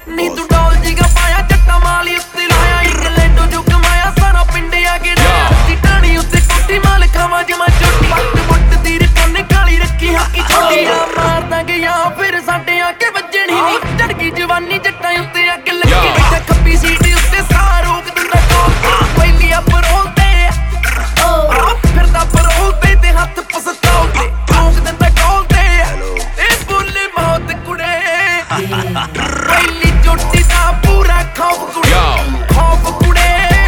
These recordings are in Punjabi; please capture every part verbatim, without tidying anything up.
ਨੀ ਤੂੰ ਡੋਲ ਜਿਗਾ ਪਾਇਆ ਜੱਟਾ ਮਾਲੀ ਉੱਤੇ ਲਾਇਆ ਇੰਗਲੈਂਡੋਂ ਜੋ ਕਮਾਇਆ ਸਾਰਾ ਪਿੰਡਿਆ ਗਿੜਿਆ ਦੀ ਟਾਣੀ ਉੱਤੇ ਕੋਟੀ ਮਾਲ ਖਾਵਾਂ ਜਮਾ ਚੋਟੀ ਵੱਟ ਵੱਟ ਦੀ ਰਕੋਨੇ ਕਾਲੀ ਰੱਖੀ ਹਾਕੀ ਛੋਟੀ ਮਾਰ ਦਾਂਗੇ ਜਾਂ ਫਿਰ ਸਾਡੇ ਆ ਕੇ ਵੱਜਣੀ ਨੀ ਚੜ ਗਈ ਜਵਾਨੀ ਜੱਟਾਂ ਉੱਤੇ ਅੱਗ ਲੱਗੀ ਬੈਠਾ ਖੱਬੀ ਸੀਟ ਉੱਤੇ ਸਾਹ ਰੋਕ ਦਿੰਦਾ ਕੋਲ ਪਹਿਲੀ ਪਰੋਲ ਤੇ ਫਿਰਦਾ ਪਰੋਲ ਤੇ ਤੇ ਹੱਥ ਪਸਤੌਲ ਤੇ ਰੋਕ ਦਿੰਦਾ ਕੋਲ ਤੇ ਇਹ ਬੋਲੇ ਮੌਤ ਕੁੜੇ ਪਹਿਲੀ ਚੋਟੀ ਦਾ ਪੂਰਾ ਖੌਫ ਕੁੜੇ ਖੌਫ ਕੁੜੇ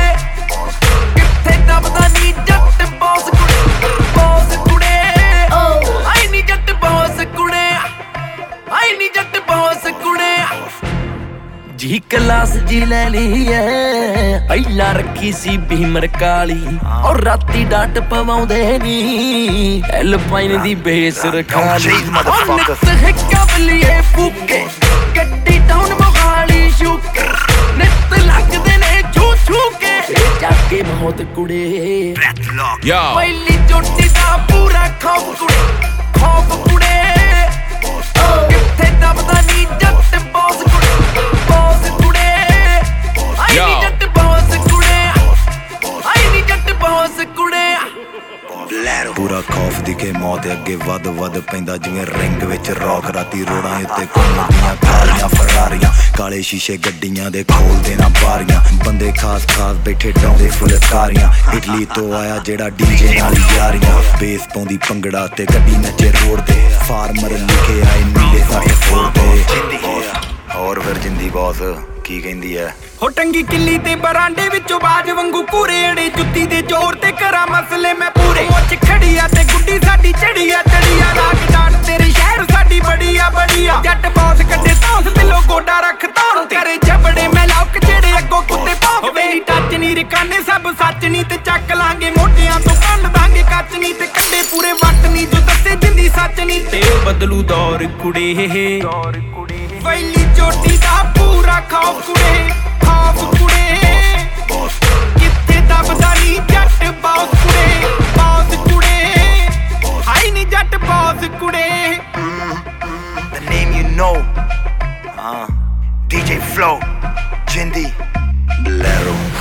ਕਿੱਥੇ ਦਬਦਾ ਨੀ ਜੱਟ ਬੌਸ ਕੁੜੇ ਬੌਸ ਕੁੜੇ ਆਈ ਨੀ ਜੱਟ ਬੌਸ ਕੁੜੇ ਆਈ ਨੀ ਜੱਟ ਬੌਸ ਕੁੜੇ ਜੀ ਕਲਾਸ ਜੀ ਲੈ ਲਈ ਐ ਪਹਿਲਾਂ ਰੱਖੀ ਸੀ ਭੀਮਰ ਕਾਲੀ ਔਰ ਰਾਤੀ ਡਾਟ ਪਵਾਉਂਦੇ ਨੀ ਐਲਪਾਈਨ ਦੀ ਬੇਸ ਰਖਾ ਲਈ ਨਿੱਤ ਹੈ ਕਬਲੀਏ ਫੂਕੇ ਗੱਡੀ ਟਾਊਨ ਮੋਹਾਲੀ ਸ਼ੂਕੇ ਨਿੱਤ ਲੱਗਦੇ ਨੇ ਛੂ ਛੂ ਕੇ ਜਾਕੇ ਬਹੁਤ ਕੁੜੇ ਪਹਿਲੀ ਚੋਟੀ ਦਾ ਪੂਰਾ ਖੌਫ ਕੁੜੇ ਖੌਫ ਕੁੜੇ ਕਿੱਥੇ ਦਬਦਾ ਨੀ ਜੱਟ ਬੌਸ ਕੁੜੇ ਬੌਸ ਕੁੜੇ ਆਈ ਨੀ ਜੱਟ ਬੌਸ ਕੁੜੇ ਆਈ ਨੀ ਜੱਟ ਬੌਸ ਕੁੜੇ ਪੂਰਾ ਖੌਫ ਦਿਖੇ ਮੌਤ ਅੱਗੇ ਵੱਧ ਵੱਧ ਪੈਂਦਾ ਜਿਵੇਂ ਰਿੰਗ ਵਿੱਚ ਰੌਕ ਰਾਤੀ ਰੋੜਾਂ ਉੱਤੇ ਘੁੰਮਦੀਆਂ ਕਾਲੀਆਂ ਫਰਾਰੀਆਂ ਕਾਲੇ ਸ਼ੀਸ਼ੇ ਗੱਡੀਆਂ ਦੇ ਖੋਲਦੇ ਨਾ ਬਾਰੀਆਂ ਬੰਦੇ ਖਾਸ ਖਾਸ ਬੈਠੇ ਡਾਉਂਦੇ ਫੁਲਕਾਰੀਆਂ ਇਟਲੀ ਤੋਂ ਆਇਆ ਜਿਹੜਾ ਡੀਜੇ ਨਾਲ ਯਾਰੀਆਂ ਬੇਸ ਪਾਉਂਦੀ ਭੰਗੜਾ ਤੇ ਗੱਡੀ ਨੱਚੇ ਰੋਡ ਤੇ ਫਾਰਮਰ ਲਿਖੇ ਆਏ ਨੀਲੇ ਸਾਡੇ ਫੋਲ ਤੇ ਹੋਰ ਫਿਰ ਜਿੰਦੀ ਬੌਸ ਕੀ ਕਹਿੰਦੀ ਐ ਹੋ ਟੰਗੀ ਕਿੱਲੀ ਤੇ ਬਰਾਂਡੇ ਵਿੱਚੋਂ ਬਾਜ ਵਾਂਗੂ ਕੂਰੇੜੇ ਜੁੱਤੀ ਦੇ ਜ਼ੋਰ ਤੇ ਕਰਾਂ ਮਸਲੇ ਮੈਂ ਪੂਰੇ ਮੁੱਛ ਖੜੀਆ ਤੇ ਗੁੱਡੀ ਸਾਡੀ ਚੜੀਆ ਚੜੀਆ ਰਾਗ ਡਾਟ ਤੇਰੇ ਸ਼ਹਿਰ ਸਾਡੀ ਬੜੀਆ ਬੜੀਆ ਜੱਟ ਬੌਸ ਕੱਢੇ ਤੌਸ ਦਿਲੋਂ ਗੋਡਾ ਰੱਖ ਤੌਣ ਤੇਰੇ ਜਬੜੇ ਮੈਂ ਲੌਕ ਜਿਹੜੇ ਅੱਗੋਂ ਕੁੱਤੇ ਭੌਂਕਦੇ ਨੀ ਟੱਚ ਨੀ ਰਕਾਨੇ ਸਭ ਸੱਚ ਨੀ ਤੇ ਚੱਕ ਲਾਂਗੇ ਮੋਢਿਆਂ ਤੋਂ ਕੰਨ ਦਾਂਗੇ ਕੱਚ ਨੀ ਤੇ ਕੰਡੇ ਪੂਰੇ ਵੱਟ ਨੀ ਜੋ ਦੱਸੇ ਜਿੰਦੀ ਸੱਚ ਨੀ ਤੇ ਬਦਲੂ ਦੌਰ ਕੁੜੇ ਦੌਰ ਕੁੜੇ ਪਹਿਲੀ ਚੋਟੀ ਦਾ ਪੂਰਾ ਖੌਫ ਕੁੜੇ ਖੌਫ ਕੁੜੇ ਕਿੱਥੇ ਦਬਦਾ ਨੀ ਜੱਟ ਬੌਸ ਕੁੜੇ ਬੌਸ ਕੁੜੇ ਹਾਈ ਨੀ ਜੱਟ ਬੌਸ ਕੁੜੇ The name you know uh, D J Flow Jindy Bolero